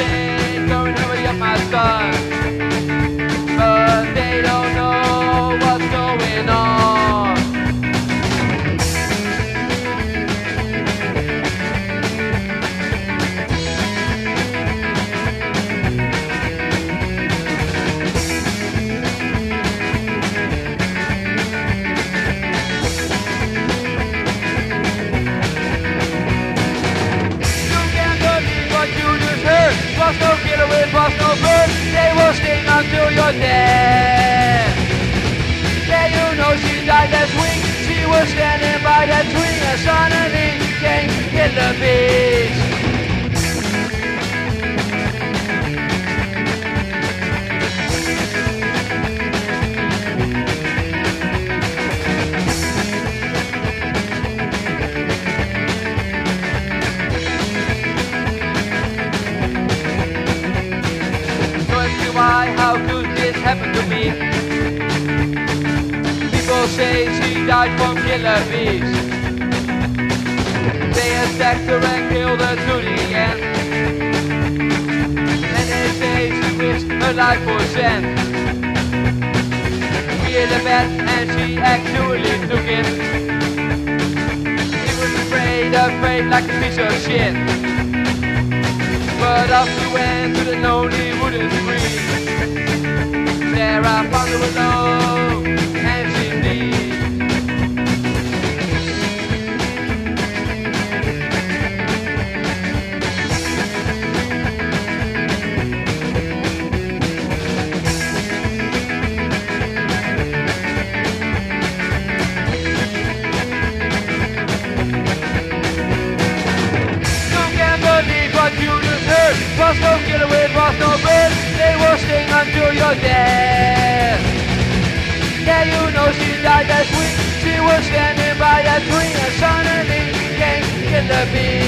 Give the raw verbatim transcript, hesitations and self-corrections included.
say, go and hurry up my son. But they don't know what's going on. Was no killer, it was no bird. They will sting until you're dead. Yeah, you know she died last week. She was standing by that tree and suddenly came killer bees. Why, how could this happen to me? People say she died from killer bees. They attacked her and killed her to the end. And they say she wished her life was sent. We hit the bed and she actually took it. She was afraid, afraid like a piece of shit. But off we went to the lonely wooden tree. There I found her alone, and she bleeds. You can't believe what you just heard. Was no killer, it was no bird. They will sting until you're dead. Yeah, you know she died last week. She was standing by that tree and suddenly came killer bees.